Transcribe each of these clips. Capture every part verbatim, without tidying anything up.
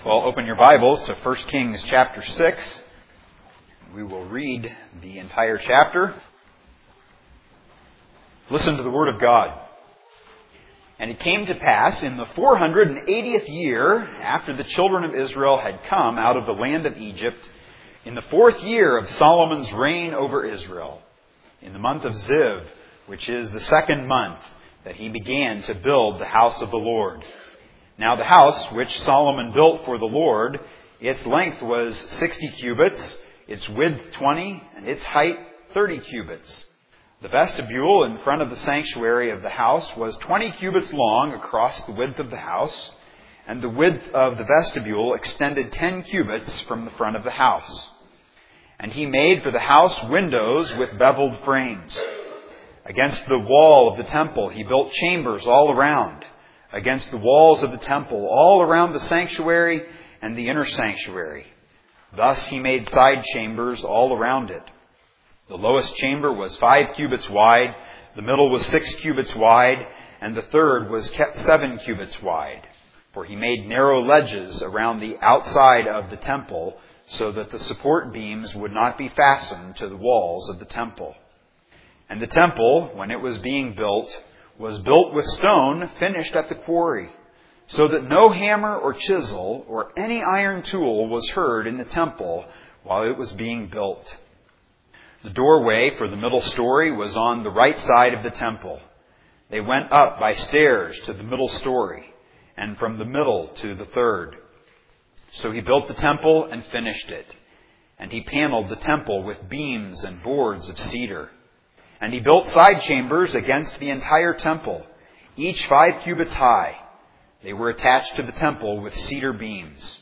Well, open your Bibles to First Kings chapter six. We will read the entire chapter. Listen to the Word of God. And it came to pass in the four hundred eightieth year, after the children of Israel had come out of the land of Egypt, in the fourth year of Solomon's reign over Israel, in the month of Ziv, which is the second month, that he began to build the house of the Lord. Now the house which Solomon built for the Lord, its length was sixty cubits, its width twenty, and its height thirty cubits. The vestibule in front of the sanctuary of the house was twenty cubits long across the width of the house, and the width of the vestibule extended ten cubits from the front of the house. And he made for the house windows with beveled frames. Against the wall of the temple he built chambers all around, against the walls of the temple, all around the sanctuary and the inner sanctuary. Thus he made side chambers all around it. The lowest chamber was five cubits wide, the middle was six cubits wide, and the third was kept seven cubits wide. For he made narrow ledges around the outside of the temple, so that the support beams would not be fastened to the walls of the temple. And the temple, when it was being built, was built with stone finished at the quarry, so that no hammer or chisel or any iron tool was heard in the temple while it was being built. The doorway for the middle story was on the right side of the temple. They went up by stairs to the middle story, and from the middle to the third. So he built the temple and finished it. And he paneled the temple with beams and boards of cedar. And he built side chambers against the entire temple, each five cubits high. They were attached to the temple with cedar beams.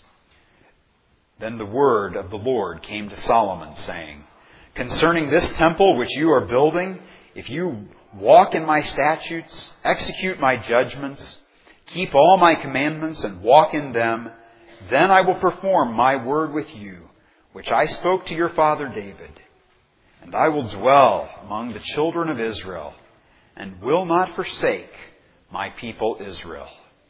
Then the word of the Lord came to Solomon, saying, "Concerning this temple which you are building, if you walk in my statutes, execute my judgments, keep all my commandments and walk in them, then I will perform my word with you, which I spoke to your father David. And I will dwell among the children of Israel, and will not forsake my people Israel."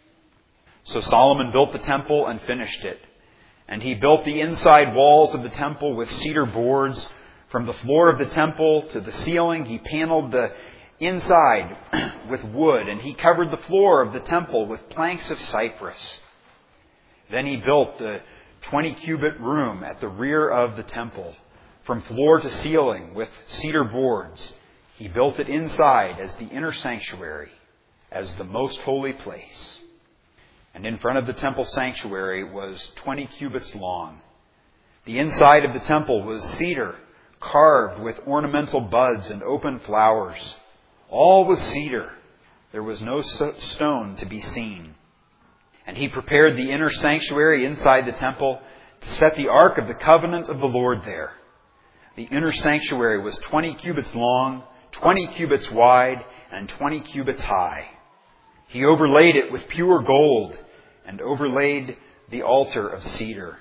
So Solomon built the temple and finished it. And he built the inside walls of the temple with cedar boards. From the floor of the temple to the ceiling, he paneled the inside with wood, and he covered the floor of the temple with planks of cypress. Then he built the twenty-cubit room at the rear of the temple, from floor to ceiling with cedar boards. He built it inside as the inner sanctuary, as the most holy place. And in front of the temple sanctuary was twenty cubits long. The inside of the temple was cedar, carved with ornamental buds and open flowers. All was cedar. There was no stone to be seen. And he prepared the inner sanctuary inside the temple to set the ark of the covenant of the Lord there. The inner sanctuary was twenty cubits long, twenty cubits wide, and twenty cubits high. He overlaid it with pure gold and overlaid the altar of cedar.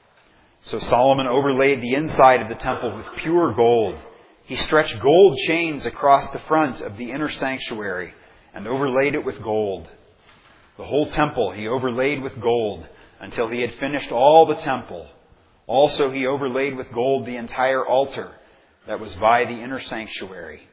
So Solomon overlaid the inside of the temple with pure gold. He stretched gold chains across the front of the inner sanctuary and overlaid it with gold. The whole temple he overlaid with gold until he had finished all the temple. Also he overlaid with gold the entire altar that was by the inner sanctuary.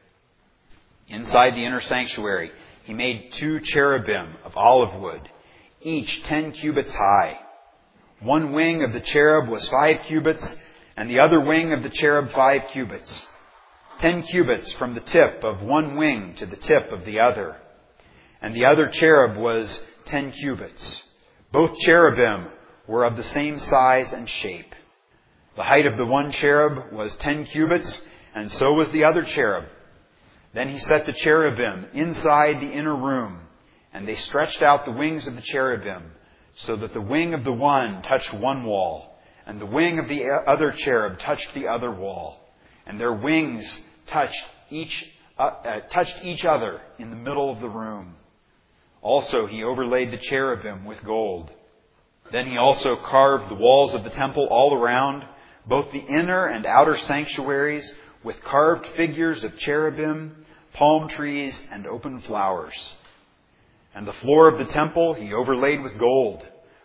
Inside the inner sanctuary he made two cherubim of olive wood, each ten cubits high. One wing of the cherub was five cubits, and the other wing of the cherub five cubits. Ten cubits from the tip of one wing to the tip of the other. And the other cherub was ten cubits. Both cherubim were of the same size and shape. The height of the one cherub was ten cubits, and so was the other cherub. Then he set the cherubim inside the inner room, and they stretched out the wings of the cherubim, so that the wing of the one touched one wall, and the wing of the other cherub touched the other wall, and their wings touched each uh, uh, touched each other in the middle of the room. Also he overlaid the cherubim with gold. Then he also carved the walls of the temple all around, both the inner and outer sanctuaries, with carved figures of cherubim, palm trees, and open flowers. And the floor of the temple he overlaid with gold,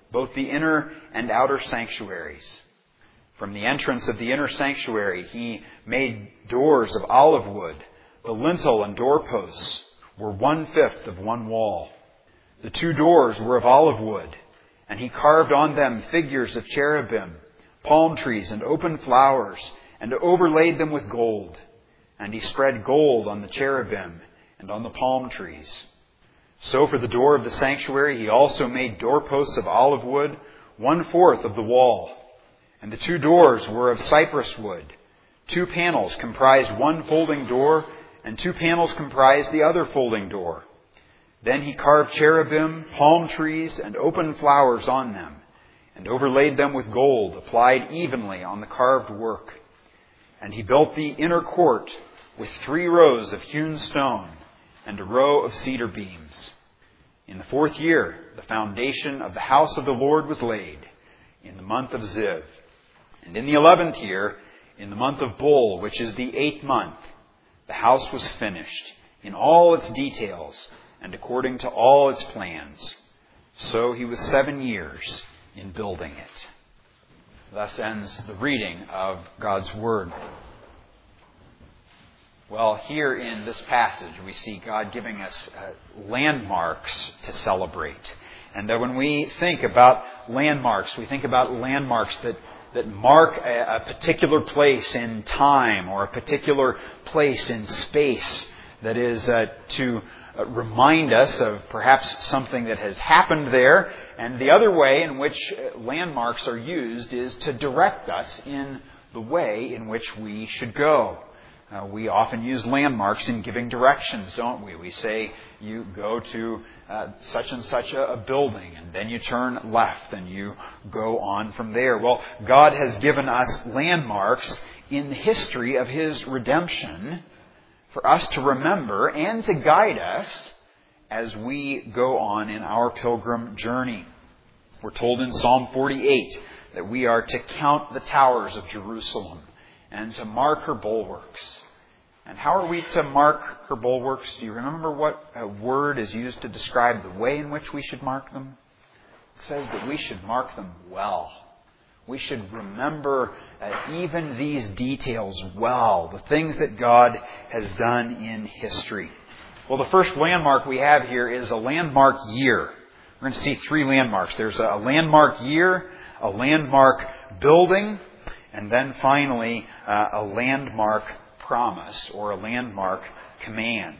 both the inner and outer sanctuaries. From the entrance of the inner sanctuary, he made doors of olive wood. The lintel and doorposts were one-fifth of one wall. The two doors were of olive wood, and he carved on them figures of cherubim, palm trees, and open flowers, and overlaid them with gold. And he spread gold on the cherubim and on the palm trees. So for the door of the sanctuary, he also made doorposts of olive wood, one-fourth of the wall. And the two doors were of cypress wood. Two panels comprised one folding door, and two panels comprised the other folding door. Then he carved cherubim, palm trees, and open flowers on them, and overlaid them with gold, applied evenly on the carved work. And he built the inner court with three rows of hewn stone, and a row of cedar beams. In the fourth year, the foundation of the house of the Lord was laid, in the month of Ziv. And in the eleventh year, in the month of Bul, which is the eighth month, the house was finished, in all its details, and according to all its plans. So he was seven years in building it. Thus ends the reading of God's Word. Well, here in this passage, we see God giving us uh, landmarks to celebrate. And that when we think about landmarks, we think about landmarks that, that mark a, a particular place in time or a particular place in space that is uh, to uh, remind us of perhaps something that has happened there. And the other way in which landmarks are used is to direct us in the way in which we should go. Uh, we often use landmarks in giving directions, don't we? We say you go to uh, such and such a, a building, and then you turn left, and you go on from there. Well, God has given us landmarks in the history of His redemption for us to remember and to guide us as we go on in our pilgrim journey. We're told in Psalm forty-eight that we are to count the towers of Jerusalem and to mark her bulwarks. And how are we to mark her bulwarks? Do you remember what a word is used to describe the way in which we should mark them? It says that we should mark them well. We should remember uh, even these details well, the things that God has done in history. Well, the first landmark we have here is a landmark year. We're going to see three landmarks. There's a landmark year, a landmark building, and then finally, uh, a landmark promise or a landmark command.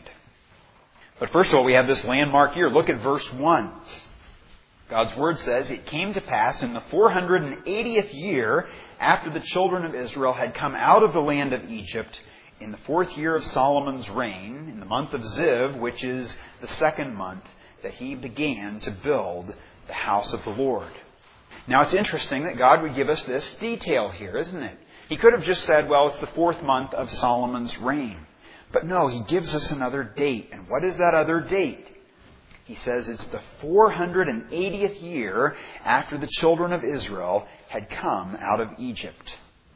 But first of all, we have this landmark year. Look at verse one. God's Word says, "It came to pass in the four hundred eightieth year after the children of Israel had come out of the land of Egypt, in the fourth year of Solomon's reign, in the month of Ziv, which is the second month, that he began to build the house of the Lord." Now, it's interesting that God would give us this detail here, isn't it? He could have just said, well, it's the fourth month of Solomon's reign. But no, He gives us another date. And what is that other date? He says it's the four hundred eightieth year after the children of Israel had come out of Egypt.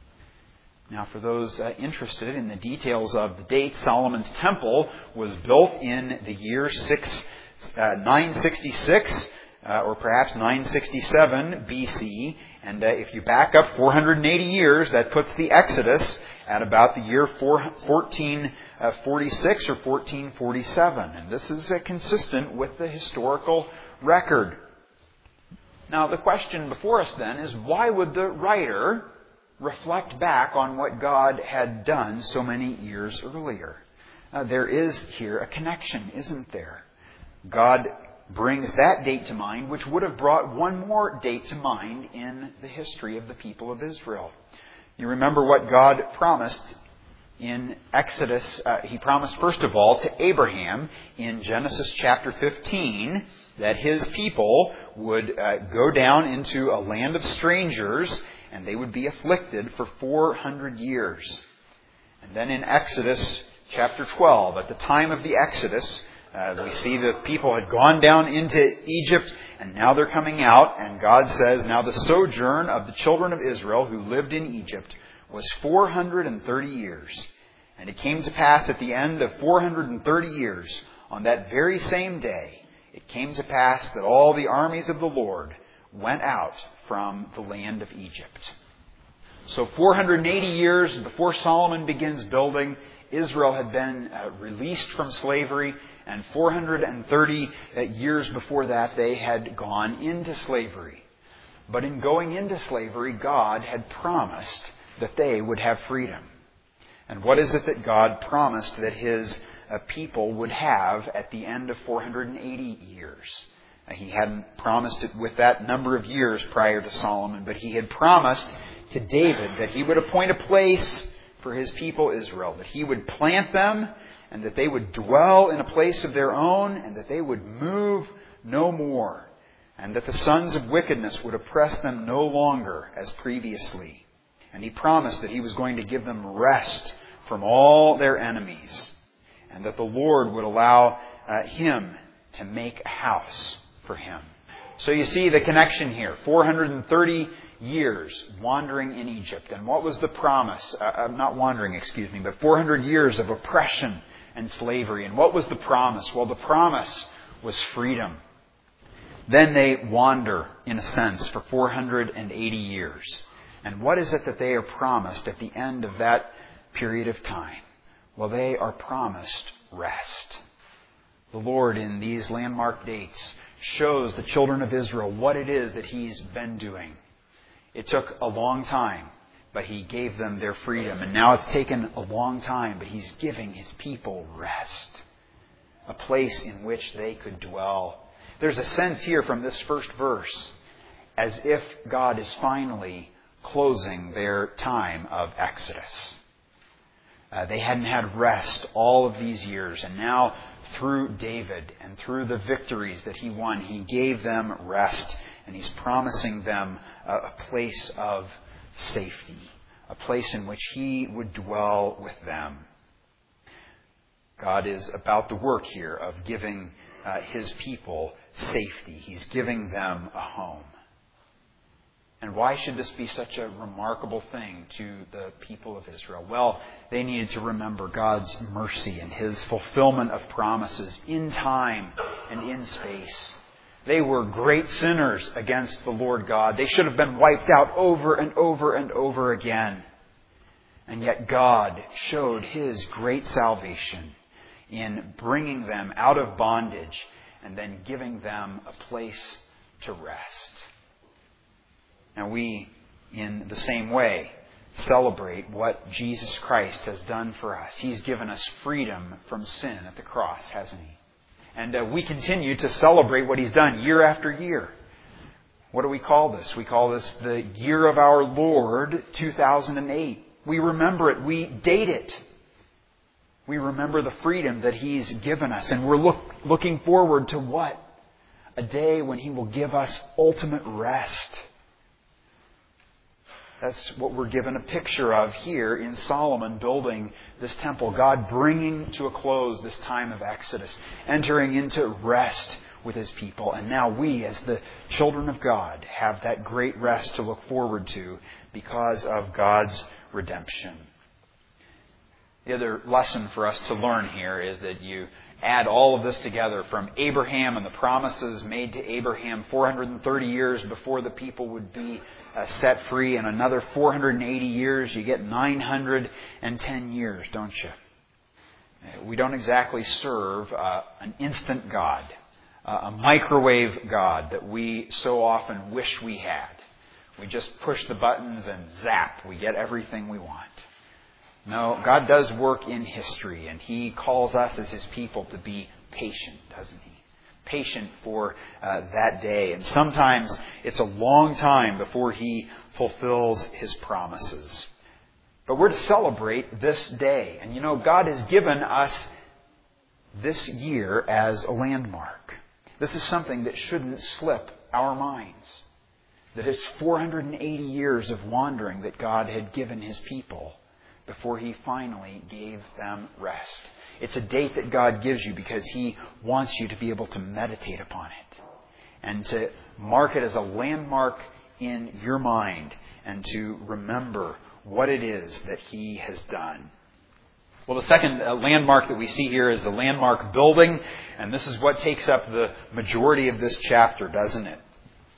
Now, for those uh, interested in the details of the date, Solomon's temple was built in the year six, uh, nine sixty-six, uh, or perhaps nine sixty-seven B C. And uh, if you back up four hundred eighty years, that puts the Exodus at about the year fourteen forty-six or fourteen forty-seven. And this is uh, consistent with the historical record. Now, the question before us then is, why would the writer reflect back on what God had done so many years earlier? Uh, there is here a connection, isn't there? God brings that date to mind, which would have brought one more date to mind in the history of the people of Israel. You remember what God promised in Exodus. Uh, he promised, first of all, to Abraham in Genesis chapter fifteen that his people would uh, go down into a land of strangers and they would be afflicted for four hundred years. And then in Exodus chapter twelve, at the time of the Exodus, Uh, we see the people had gone down into Egypt, and now they're coming out, and God says, "Now the sojourn of the children of Israel who lived in Egypt was four hundred thirty years. And it came to pass at the end of four hundred thirty years, on that very same day, it came to pass that all the armies of the Lord went out from the land of Egypt. So four hundred eighty years before Solomon begins building, Israel had been uh, released from slavery, and four hundred thirty years before that they had gone into slavery. But in going into slavery, God had promised that they would have freedom. And what is it that God promised that His uh, people would have at the end of four hundred eighty years? Uh, he hadn't promised it with that number of years prior to Solomon, but He had promised to David that He would appoint a place for His people Israel, that He would plant them, and that they would dwell in a place of their own, and that they would move no more, and that the sons of wickedness would oppress them no longer as previously. And He promised that He was going to give them rest from all their enemies, and that the Lord would allow uh, Him to make a house for Him. So you see the connection here. four hundred thirty years wandering in Egypt. And what was the promise? Uh, not wandering, excuse me, but four hundred years of oppression and slavery. And what was the promise? Well, the promise was freedom. Then they wander, in a sense, for four hundred eighty years. And what is it that they are promised at the end of that period of time? Well, they are promised rest. The Lord, in these landmark dates, shows the children of Israel what it is that He's been doing. It took a long time, but He gave them their freedom. And now it's taken a long time, but He's giving His people rest. A place in which they could dwell. There's a sense here from this first verse as if God is finally closing their time of Exodus. Uh, they hadn't had rest all of these years, and now through David and through the victories that he won, He gave them rest, and He's promising them a, a place of safety, a place in which He would dwell with them. God is about the work here of giving uh, His people safety. He's giving them a home. And why should this be such a remarkable thing to the people of Israel? Well, they needed to remember God's mercy and His fulfillment of promises in time and in space. They were great sinners against the Lord God. They should have been wiped out over and over and over again. And yet God showed His great salvation in bringing them out of bondage and then giving them a place to rest. Now we, in the same way, celebrate what Jesus Christ has done for us. He's given us freedom from sin at the cross, hasn't He? And uh, we continue to celebrate what He's done year after year. What do we call this? We call this the year of our Lord, two thousand eight. We remember it. We date it. We remember the freedom that He's given us. And we're look, looking forward to what? A day when He will give us ultimate rest. That's what we're given a picture of here in Solomon building this temple. God bringing to a close this time of Exodus, entering into rest with His people. And now we, as the children of God, have that great rest to look forward to because of God's redemption. The other lesson for us to learn here is that you add all of this together from Abraham and the promises made to Abraham four hundred thirty years before the people would be uh, set free, and another four hundred eighty years, you get nine hundred ten years, don't you? We don't exactly serve uh, an instant God, uh, a microwave God that we so often wish we had. We just push the buttons and zap, we get everything we want. No, God does work in history, and He calls us as His people to be patient, doesn't He? Patient for uh, that day. And sometimes it's a long time before He fulfills His promises. But we're to celebrate this day. And you know, God has given us this year as a landmark. This is something that shouldn't slip our minds. That it's four hundred eighty years of wandering that God had given His people before He finally gave them rest. It's a date that God gives you because He wants you to be able to meditate upon it and to mark it as a landmark in your mind and to remember what it is that He has done. Well, the second uh, landmark that we see here is the landmark building, and this is what takes up the majority of this chapter, doesn't it?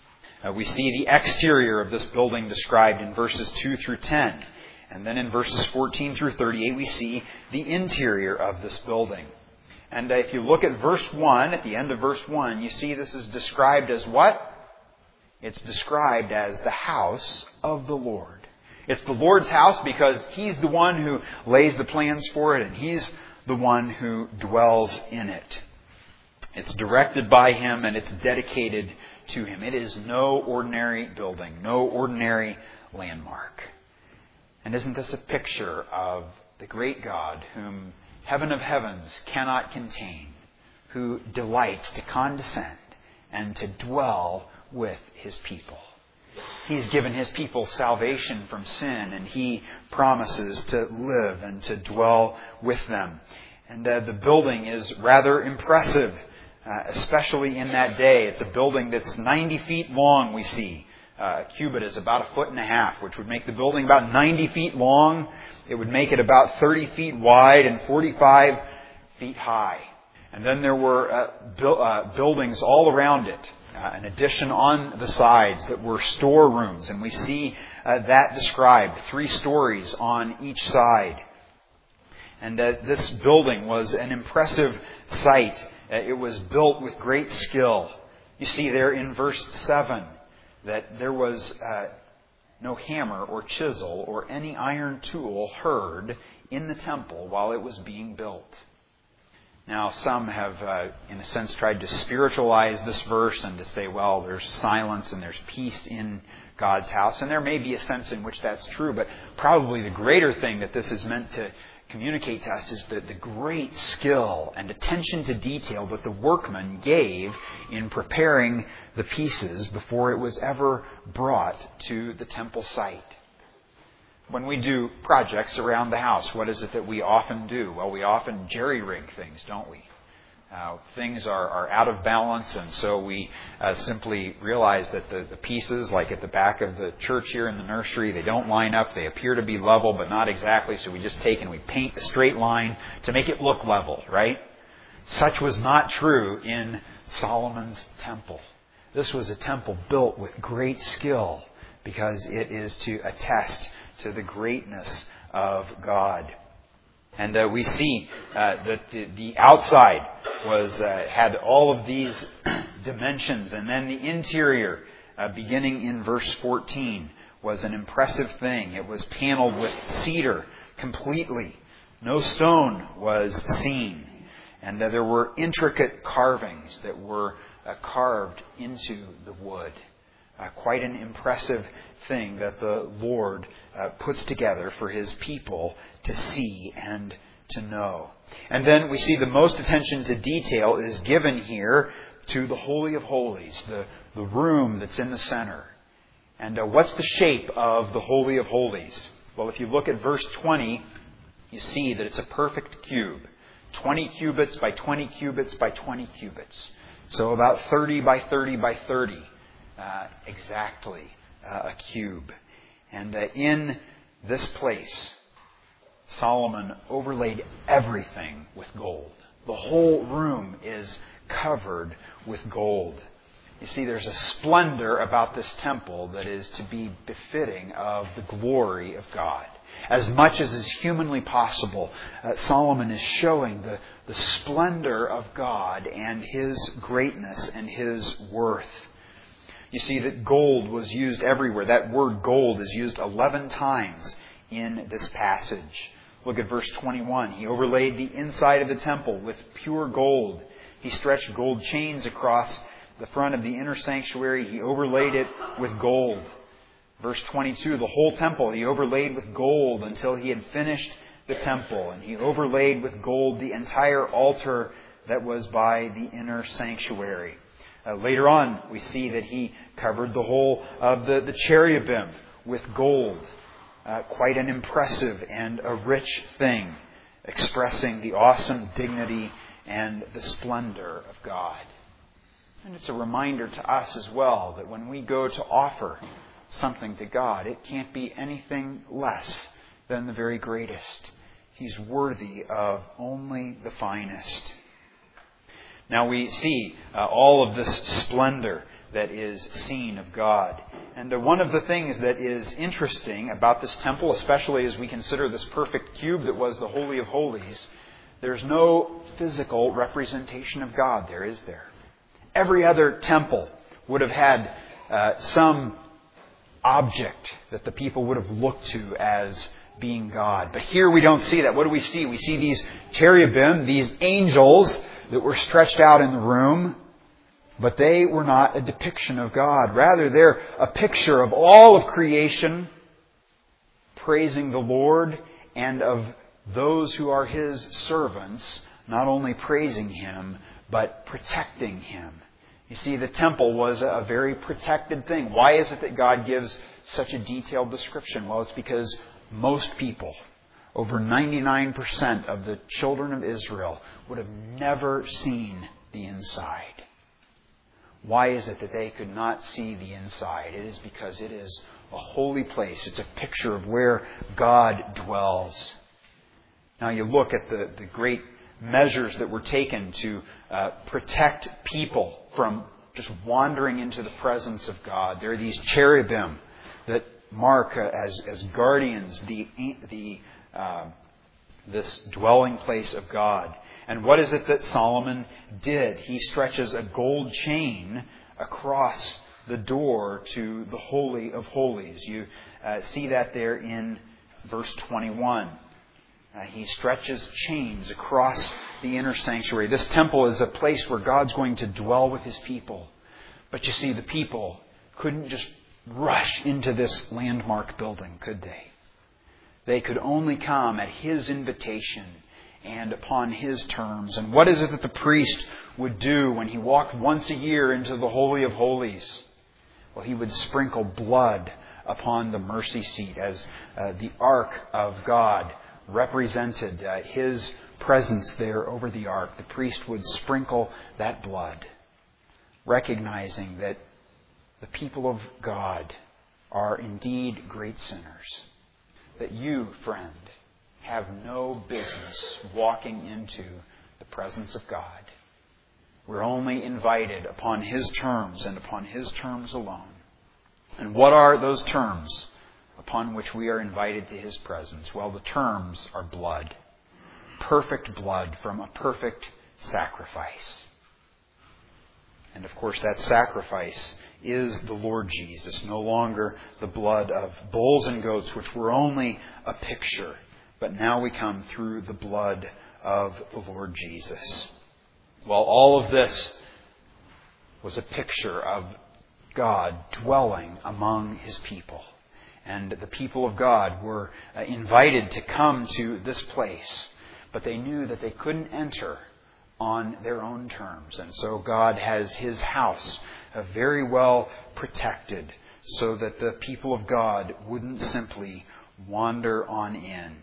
Uh, we see the exterior of this building described in verses two through ten. And then in verses fourteen through thirty-eight, we see the interior of this building. And uh, if you look at verse one, at the end of verse one, you see this is described as what? It's described as the house of the Lord. It's the Lord's house because He's the one who lays the plans for it, and He's the one who dwells in it. It's directed by Him, and it's dedicated to Him. It is no ordinary building, no ordinary landmark. And isn't this a picture of the great God whom heaven of heavens cannot contain, who delights to condescend and to dwell with His people? He's given His people salvation from sin, and He promises to live and to dwell with them. And uh, the building is rather impressive, uh, especially in that day. It's a building that's ninety feet long, we see. Uh, a cubit is about a foot and a half, which would make the building about ninety feet long. It would make it about thirty feet wide and forty-five feet high. And then there were uh, bu- uh, buildings all around it. Uh, an addition on the sides that were storerooms. And we see uh, that described, three stories on each side. And uh, this building was an impressive sight. Uh, it was built with great skill. You see there in verse seven that there was uh, no hammer or chisel or any iron tool heard in the temple while it was being built. Now, some have, uh, in a sense, tried to spiritualize this verse and to say, well, there's silence and there's peace in God's house. And there may be a sense in which that's true, but probably the greater thing that this is meant to communicate to us is the, the great skill and attention to detail that the workman gave in preparing the pieces before it was ever brought to the temple site. When we do projects around the house, what is it that we often do? Well, we often jerry-rig things, don't we? Uh, things are, are out of balance, and so we uh, simply realize that the, the pieces, like at the back of the church here in the nursery, they don't line up. They appear to be level, but not exactly, so we just take and we paint a straight line to make it look level, right? Such was not true in Solomon's temple. This was a temple built with great skill because it is to attest to the greatness of God. And uh, we see uh, that the, the outside was uh, had all of these dimensions, and then the interior, uh, beginning in verse fourteen, was an impressive thing. It was paneled with cedar completely. No stone was seen. And uh, there were intricate carvings that were uh, carved into the wood. Uh, quite an impressive thing that the Lord uh, puts together for His people to see and to know. And then we see the most attention to detail is given here to the Holy of Holies, the, the room that's in the center. And uh, what's the shape of the Holy of Holies? Well, if you look at verse twenty, you see that it's a perfect cube. twenty cubits by twenty cubits by twenty cubits. So about thirty by thirty by thirty. Uh, exactly uh, a cube. And uh, in this place, Solomon overlaid everything with gold. The whole room is covered with gold. You see, there's a splendor about this temple that is to be befitting of the glory of God. As much as is humanly possible, uh, Solomon is showing the, the splendor of God and His greatness and His worth. You see that gold was used everywhere. That word gold is used eleven times in this passage. Look at verse twenty-one. He overlaid the inside of the temple with pure gold. He stretched gold chains across the front of the inner sanctuary. He overlaid it with gold. Verse twenty-two, the whole temple he overlaid with gold until he had finished the temple. And he overlaid with gold the entire altar that was by the inner sanctuary. Uh, later on, we see that he covered the whole of the, the cherubim with gold. Uh, quite an impressive and a rich thing, expressing the awesome dignity and the splendor of God. And it's a reminder to us as well that when we go to offer something to God, it can't be anything less than the very greatest. He's worthy of only the finest. Now we see uh, all of this splendor that is seen of God. And uh, one of the things that is interesting about this temple, especially as we consider this perfect cube that was the Holy of Holies, there's no physical representation of God there, is there? Every other temple would have had uh, some object that the people would have looked to as being God. But here we don't see that. What do we see? We see these cherubim, these angels that were stretched out in the room. But they were not a depiction of God. Rather, they're a picture of all of creation praising the Lord, and of those who are His servants not only praising Him, but protecting Him. You see, the temple was a very protected thing. Why is it that God gives such a detailed description? Well, it's because most people, over ninety-nine percent of the children of Israel, would have never seen the inside. Why is it that they could not see the inside? It is because it is a holy place. It's a picture of where God dwells. Now you look at the, the great measures that were taken to uh, protect people from just wandering into the presence of God. There are these cherubim that mark uh, as, as guardians the, the, uh, this dwelling place of God. And what is it that Solomon did? He stretches a gold chain across the door to the Holy of Holies. You uh, see that there in verse twenty-one. Uh, he stretches chains across the inner sanctuary. This temple is a place where God's going to dwell with His people. But you see, the people couldn't just rush into this landmark building, could they? They could only come at His invitation and upon His terms. And what is it that the priest would do when he walked once a year into the Holy of Holies? Well, he would sprinkle blood upon the mercy seat as uh, the ark of God represented uh, His presence there over the ark. The priest would sprinkle that blood, recognizing that the people of God are indeed great sinners. That you, friend, have no business walking into the presence of God. We're only invited upon His terms and upon His terms alone. And what are those terms upon which we are invited to His presence? Well, the terms are blood. Perfect blood from a perfect sacrifice. And of course, that sacrifice is the Lord Jesus, no longer the blood of bulls and goats, which were only a picture. But now we come through the blood of the Lord Jesus. Well, all of this was a picture of God dwelling among His people. And the people of God were invited to come to this place. But they knew that they couldn't enter on their own terms. And so God has His house very well protected so that the people of God wouldn't simply wander on in.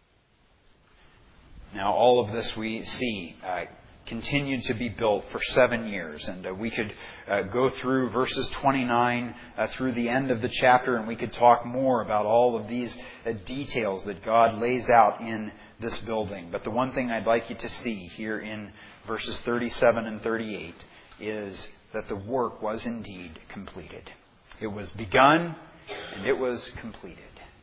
Now, all of this we see uh, continued to be built for seven years. And uh, we could uh, go through verses twenty-nine uh, through the end of the chapter, and we could talk more about all of these uh, details that God lays out in this building. But the one thing I'd like you to see here in verses thirty-seven and thirty-eight is that the work was indeed completed. It was begun and it was completed.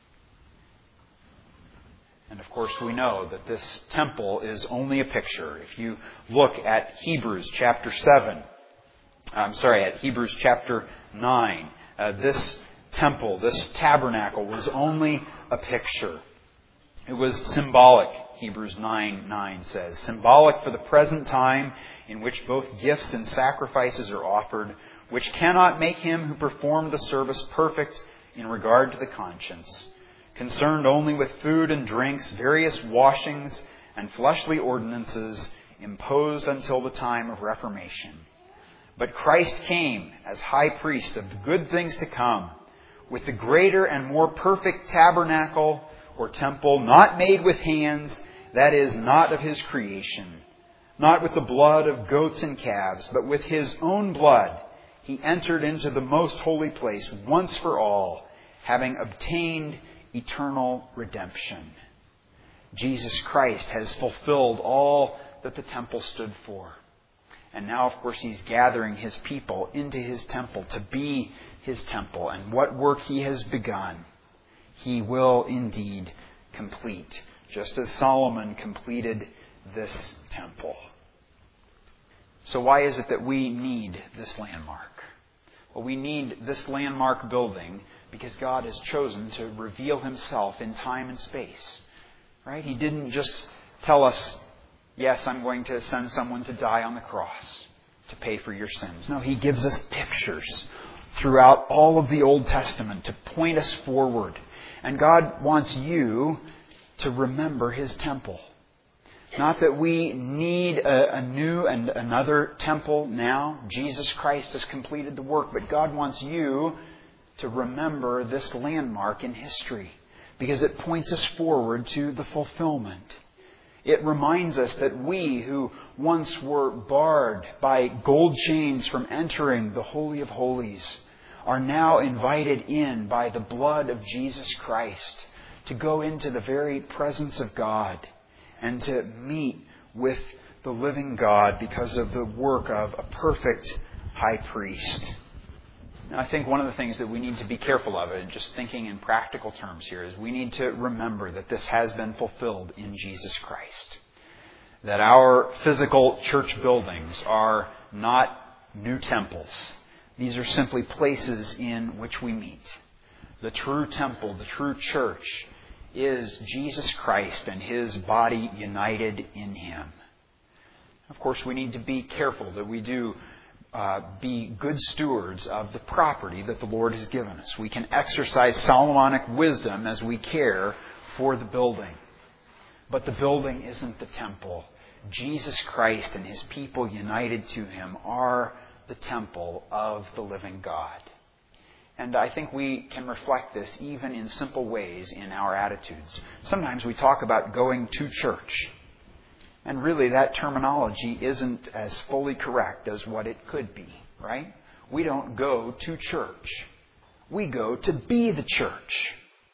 And of course we know that this temple is only a picture. If you look at Hebrews chapter seven, I'm sorry, at Hebrews chapter nine, uh, this temple, this tabernacle was only a picture. It was symbolic, Hebrews nine nine says. Symbolic for the present time in which both gifts and sacrifices are offered, which cannot make him who performed the service perfect in regard to the conscience. Concerned only with food and drinks, various washings, and fleshly ordinances imposed until the time of Reformation. But Christ came as high priest of the good things to come, with the greater and more perfect tabernacle or temple, not made with hands, that is, not of His creation, not with the blood of goats and calves, but with His own blood He entered into the most holy place once for all, having obtained eternal redemption. Jesus Christ has fulfilled all that the temple stood for. And now, of course, He's gathering His people into His temple to be His temple. And what work He has begun, He will indeed complete, just as Solomon completed this temple. So why is it that we need this landmark? Well, we need this landmark building because God has chosen to reveal Himself in time and space. Right? He didn't just tell us, yes, I'm going to send someone to die on the cross to pay for your sins. No, He gives us pictures throughout all of the Old Testament to point us forward. And God wants you to remember His temple. Not that we need a, a new and another temple now. Jesus Christ has completed the work. But God wants you to remember this landmark in history, because it points us forward to the fulfillment. It reminds us that we who once were barred by gold chains from entering the Holy of Holies are now invited in by the blood of Jesus Christ to go into the very presence of God and to meet with the living God because of the work of a perfect high priest. Now, I think one of the things that we need to be careful of, and just thinking in practical terms here, is we need to remember that this has been fulfilled in Jesus Christ. That our physical church buildings are not new temples. These are simply places in which we meet. The true temple, the true church, is Jesus Christ and His body united in Him. Of course, we need to be careful that we do uh, be good stewards of the property that the Lord has given us. We can exercise Solomonic wisdom as we care for the building. But the building isn't the temple. Jesus Christ and His people united to Him are the temple of the living God. And I think we can reflect this even in simple ways in our attitudes. Sometimes we talk about going to church. And really that terminology isn't as fully correct as what it could be, right? We don't go to church. We go to be the church.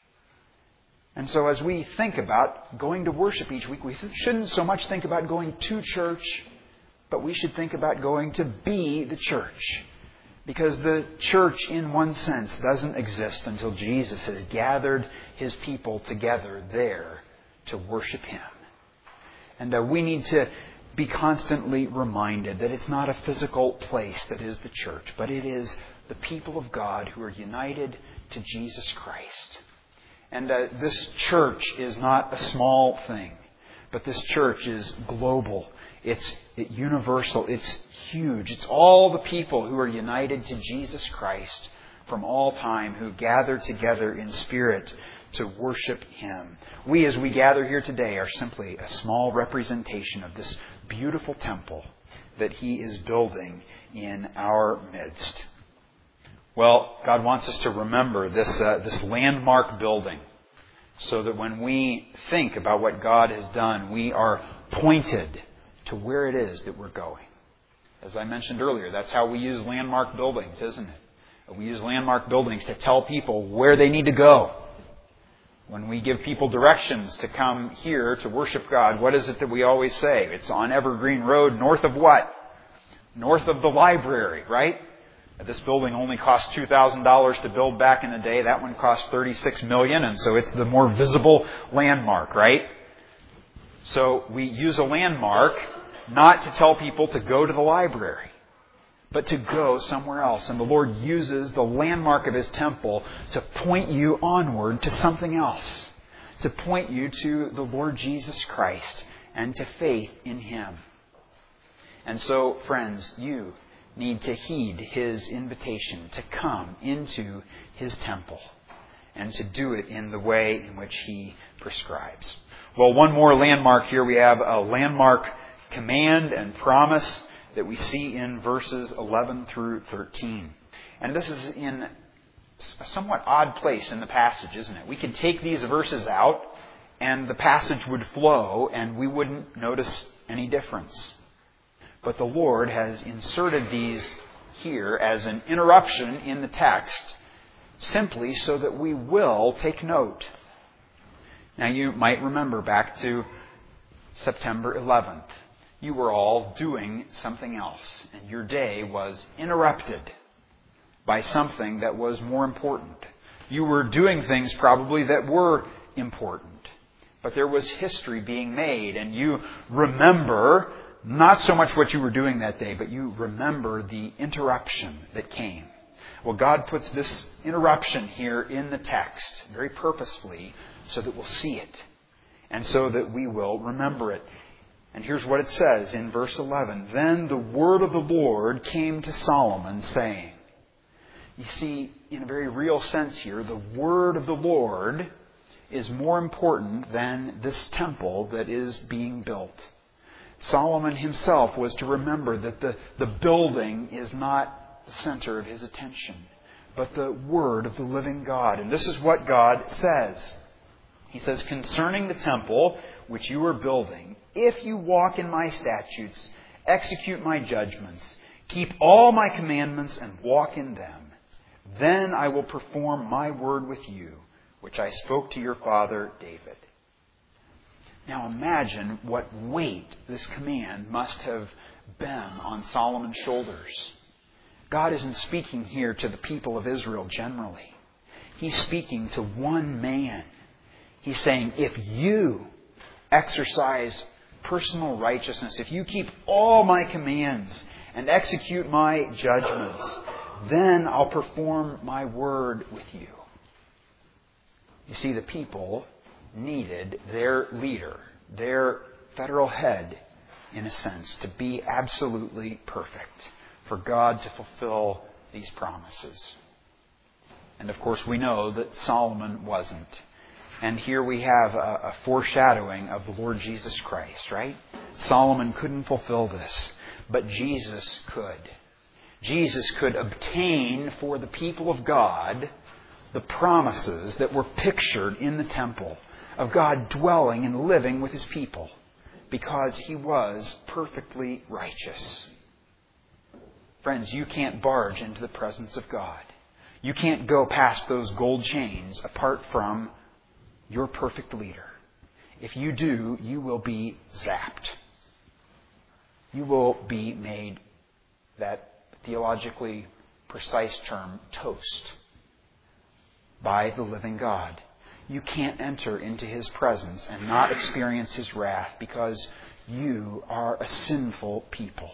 And so as we think about going to worship each week, we shouldn't so much think about going to church, but we should think about going to be the church. Because the church, in one sense, doesn't exist until Jesus has gathered His people together there to worship Him. And uh, we need to be constantly reminded that it's not a physical place that is the church, but it is the people of God who are united to Jesus Christ. And uh, this church is not a small thing, but this church is global. It's universal. It's huge. It's all the people who are united to Jesus Christ from all time, who gather together in spirit to worship Him. We, as we gather here today, are simply a small representation of this beautiful temple that He is building in our midst. Well, God wants us to remember this, uh, this landmark building, so that when we think about what God has done, we are pointed to where it is that we're going. As I mentioned earlier, that's how we use landmark buildings, isn't it? We use landmark buildings to tell people where they need to go. When we give people directions to come here to worship God, what is it that we always say? It's on Evergreen Road, north of what? North of the library, right? This building only cost two thousand dollars to build back in the day. That one cost thirty-six million dollars, and so it's the more visible landmark, right? So we use a landmark not to tell people to go to the library, but to go somewhere else. And the Lord uses the landmark of His temple to point you onward to something else, to point you to the Lord Jesus Christ and to faith in Him. And so, friends, you need to heed His invitation to come into His temple and to do it in the way in which He prescribes. Well, one more landmark here. We have a landmark command and promise that we see in verses eleven through thirteen. And this is in a somewhat odd place in the passage, isn't it? We could take these verses out and the passage would flow and we wouldn't notice any difference. But the Lord has inserted these here as an interruption in the text, simply so that we will take note. Now, you might remember back to September eleventh. you were all doing something else, and your day was interrupted by something that was more important. You were doing things probably that were important, but there was history being made, and you remember not so much what you were doing that day, but you remember the interruption that came. Well, God puts this interruption here in the text very purposefully so that we'll see it and so that we will remember it. And here's what it says in verse eleven. Then the word of the Lord came to Solomon, saying, you see, in a very real sense here, the word of the Lord is more important than this temple that is being built. Solomon himself was to remember that the, the building is not the center of his attention, but the word of the living God. And this is what God says. He says, concerning the temple which you are building, if you walk in my statutes, execute my judgments, keep all my commandments and walk in them, then I will perform my word with you, which I spoke to your father David. Now imagine what weight this command must have been on Solomon's shoulders. God isn't speaking here to the people of Israel generally. He's speaking to one man. He's saying, if you exercise personal righteousness, if you keep all my commands and execute my judgments, then I'll perform my word with you. You see, the people needed their leader, their federal head, in a sense, to be absolutely perfect for God to fulfill these promises. And of course, we know that Solomon wasn't. And here we have a, a foreshadowing of the Lord Jesus Christ, right? Solomon couldn't fulfill this, but Jesus could. Jesus could obtain for the people of God the promises that were pictured in the temple of God dwelling and living with His people because He was perfectly righteous. Friends, you can't barge into the presence of God. You can't go past those gold chains apart from your perfect leader. If you do, you will be zapped. You will be made, that theologically precise term, toast by the living God. You can't enter into His presence and not experience His wrath because you are a sinful people.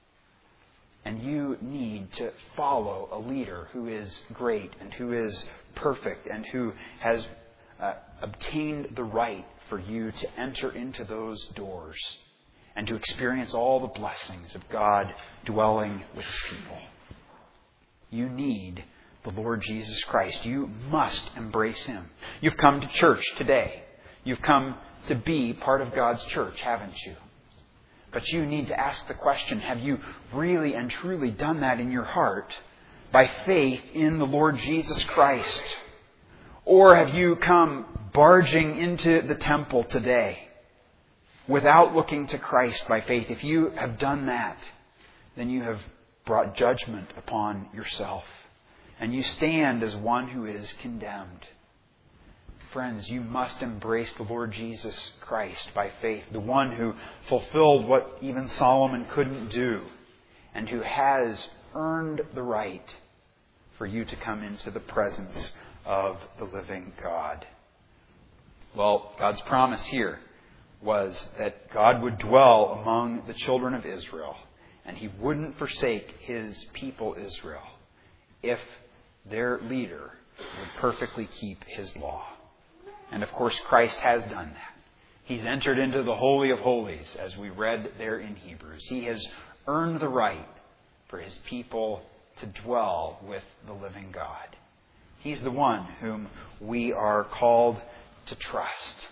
And you need to follow a leader who is great and who is perfect and who has uh, obtained the right for you to enter into those doors and to experience all the blessings of God dwelling with His people. You need the Lord Jesus Christ. You must embrace Him. You've come to church today. You've come to be part of God's church, haven't you? But you need to ask the question, have you really and truly done that in your heart by faith in the Lord Jesus Christ? Or have you come barging into the temple today without looking to Christ by faith? If you have done that, then you have brought judgment upon yourself. And you stand as one who is condemned. Friends, you must embrace the Lord Jesus Christ by faith, the one who fulfilled what even Solomon couldn't do, and who has earned the right for you to come into the presence of the living God. Well, God's promise here was that God would dwell among the children of Israel, and He wouldn't forsake His people Israel if their leader would perfectly keep His law. And of course, Christ has done that. He's entered into the Holy of Holies, as we read there in Hebrews. He has earned the right for His people to dwell with the living God. He's the one whom we are called to trust.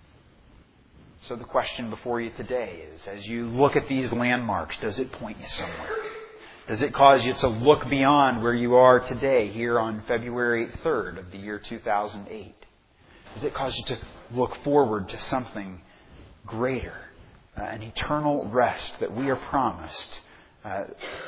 So the question before you today is, as you look at these landmarks, does it point you somewhere? Does it cause you to look beyond where you are today, here on February third of the year two thousand eight? Does it cause you to look forward to something greater, uh, an eternal rest that we are promised, uh,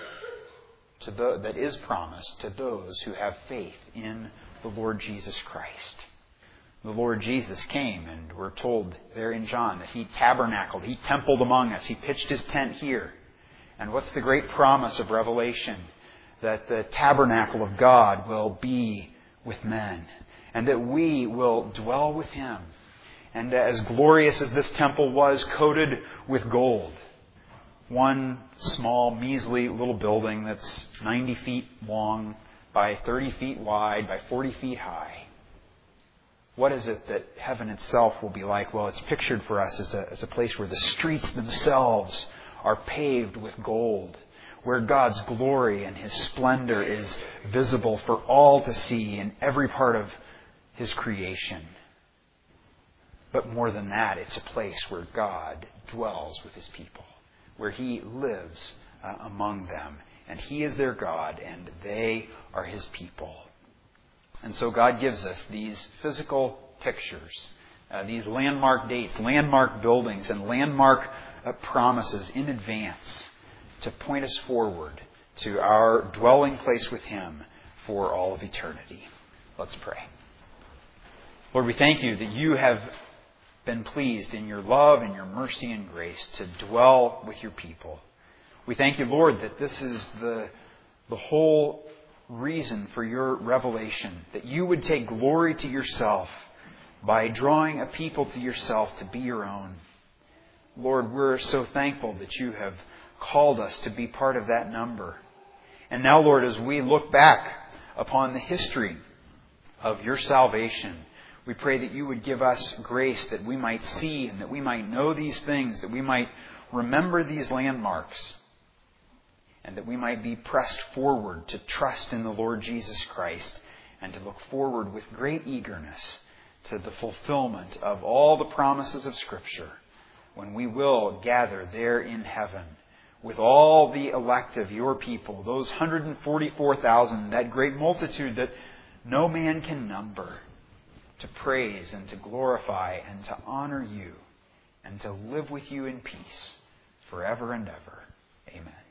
to the, that is promised to those who have faith in the Lord Jesus Christ? the Lord Jesus came, and we're told there in John that He tabernacled, He templed among us, He pitched His tent here. And what's the great promise of Revelation? That the tabernacle of God will be with men, and that we will dwell with Him. And as glorious as this temple was, coated with gold, one small, measly little building that's ninety feet long by thirty feet wide by forty feet high. What is it that heaven itself will be like? Well, it's pictured for us as a, as a place where the streets themselves are paved with gold, where God's glory and His splendor is visible for all to see in every part of His creation. But more than that, it's a place where God dwells with His people, where He lives uh, among them. And He is their God, and they are His people. And so God gives us these physical pictures, uh, these landmark dates, landmark buildings, and landmark uh, promises in advance to point us forward to our dwelling place with Him for all of eternity. Let's pray. Lord, we thank You that You have been pleased in Your love and Your mercy and grace to dwell with Your people. We thank You, Lord, that this is the, the whole reason for Your revelation, that You would take glory to Yourself by drawing a people to Yourself to be Your own. Lord, we're so thankful that You have called us to be part of that number. And now, Lord, as we look back upon the history of Your salvation, we pray that You would give us grace that we might see and that we might know these things, that we might remember these landmarks, and that we might be pressed forward to trust in the Lord Jesus Christ and to look forward with great eagerness to the fulfillment of all the promises of Scripture when we will gather there in heaven with all the elect of Your people, those one hundred forty-four thousand, that great multitude that no man can number, to praise and to glorify and to honor You and to live with You in peace forever and ever. Amen.